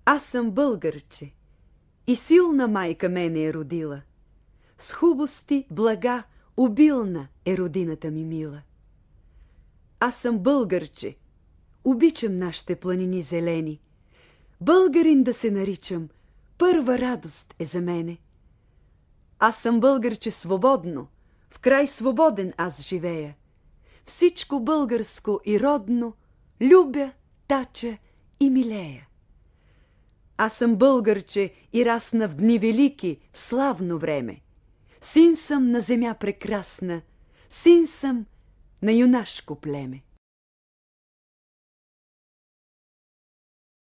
Аз съм българче и силна майка мене е родила. С хубости, блага, обилна е родината ми мила. Аз съм българче, обичам нашите планини зелени. Българин да се наричам, първа радост е за мене. Аз съм българче свободно, в край свободен аз живея. Всичко българско и родно любя, тача и милея. Аз съм българче и расна в дни велики, в славно време. Син съм на земя прекрасна, син съм на юнашко племе.